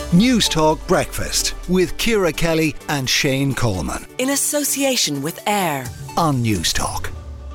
News Talk Breakfast with Ciara Kelly and Shane Coleman. In association with AIR on News Talk.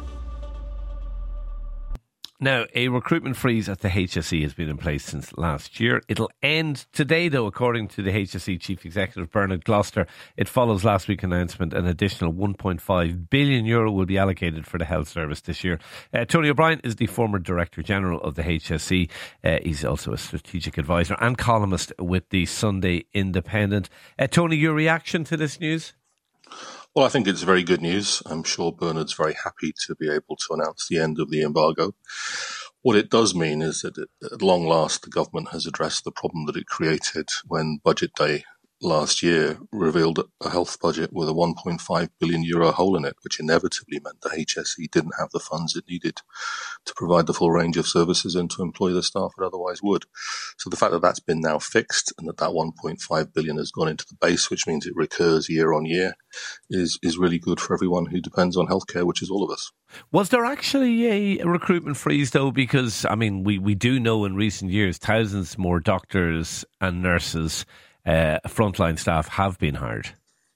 Now, a recruitment freeze at the HSE has been in place since last year. It'll end today, though, according to the HSE Chief Executive, Bernard Gloucester. It follows last week's announcement an additional €1.5 billion will be allocated for the health service this year. Tony O'Brien is the former Director General of the HSE. He's also a strategic advisor and columnist with the Sunday Independent. Tony, your reaction to this news? Well, I think it's very good news. I'm sure Bernard's very happy to be able to announce the end of the embargo. What it does mean is that at long last, the government has addressed the problem that it created when Budget Day last year revealed a health budget with a €1.5 billion hole in it, which inevitably meant the HSE didn't have the funds it needed to provide the full range of services and to employ the staff it otherwise would. So the fact that that's been now fixed and that $1.5 billion has gone into the base, which means it recurs year on year, is really good for everyone who depends on healthcare, which is all of us. Was there actually a recruitment freeze, though? Because, I mean, we do know in recent years thousands more doctors and nurses, frontline staff have been hired.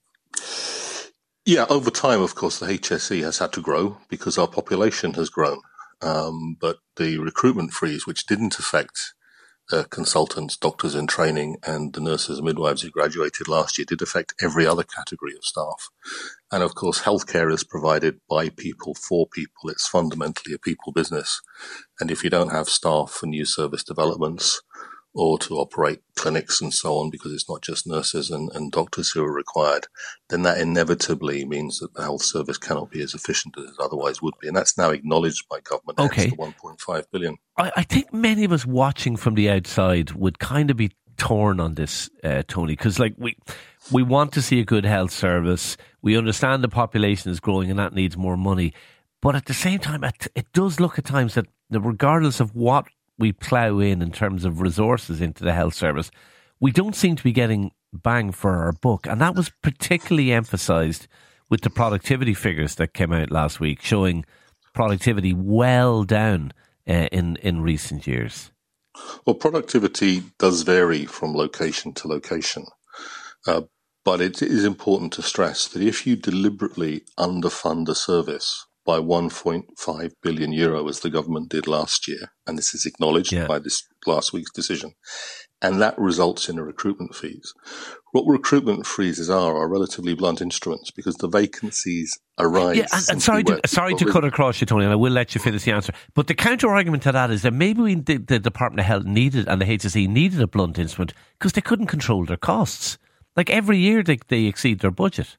Yeah, over time, of course, the HSE has had to grow because our population has grown. But the recruitment freeze, which didn't affect consultants, doctors in training, and the nurses and midwives who graduated last year, did affect every other category of staff. And of course, healthcare is provided by people for people. It's fundamentally a people business. And if you don't have staff for new service developments, or to operate clinics and so on, because it's not just nurses and doctors who are required, then that inevitably means that the health service cannot be as efficient as it otherwise would be. And that's now acknowledged by government. Okay. The $1.5 billion. I think many of us watching from the outside would kind of be torn on this, Tony, because we want to see a good health service. We understand the population is growing and that needs more money. But at the same time, it does look at times that regardless of what we plough in terms of resources into the health service, we don't seem to be getting bang for our buck. And that was particularly emphasised with the productivity figures that came out last week, showing productivity well down in recent years. Well, productivity does vary from location to location. But it is important to stress that if you deliberately underfund a service by €1.5 billion, as the government did last year, and this is acknowledged by this last week's decision, and that results in a recruitment freeze. What recruitment freezes are relatively blunt instruments because the vacancies arise. Yeah, and sorry to cut across you, Tony, and I will let you finish the answer. But the counter argument to that is that maybe the Department of Health needed, and the HSE needed, a blunt instrument because they couldn't control their costs. Like every year they exceed their budget.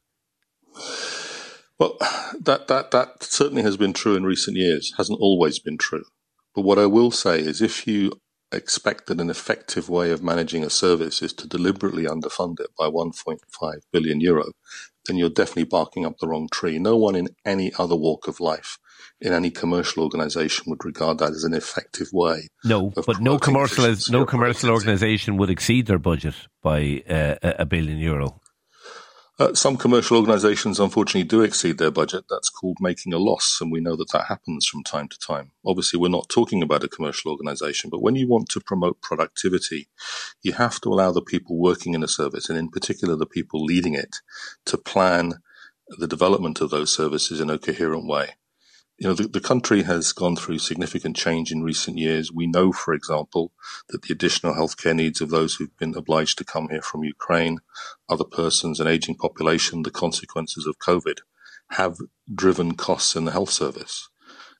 Well, that certainly has been true in recent years, hasn't always been true. But what I will say is if you expect that an effective way of managing a service is to deliberately underfund it by €1.5 billion, then you're definitely barking up the wrong tree. No one in any other walk of life, in any commercial organisation, would regard that as an effective way. No, but no commercial organisation would exceed their budget by €1 billion. Some commercial organisations, unfortunately, do exceed their budget. That's called making a loss, and we know that happens from time to time. Obviously, we're not talking about a commercial organisation, but when you want to promote productivity, you have to allow the people working in a service, and in particular the people leading it, to plan the development of those services in a coherent way. You know, the country has gone through significant change in recent years. We know, for example, that the additional healthcare needs of those who've been obliged to come here from Ukraine, other persons, an ageing population, the consequences of COVID, have driven costs in the health service.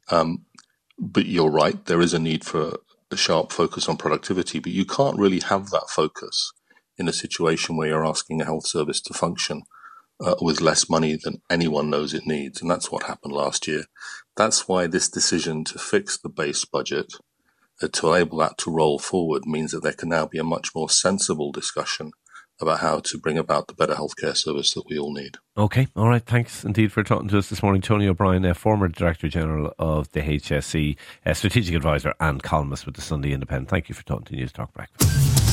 But you're right, there is a need for a sharp focus on productivity, but you can't really have that focus in a situation where you're asking a health service to function with less money than anyone knows it needs. And that's what happened last year. That's why this decision to fix the base budget, to enable that to roll forward, means that there can now be a much more sensible discussion about how to bring about the better healthcare service that we all need. Okay, all right. Thanks indeed for talking to us this morning. Tony O'Brien, former Director General of the HSE, strategic advisor and columnist with the Sunday Independent. Thank you for talking to News Talk Breakfast.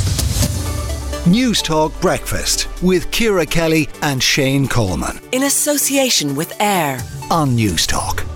News Talk Breakfast with Ciara Kelly and Shane Coleman. In association with AIR on News Talk.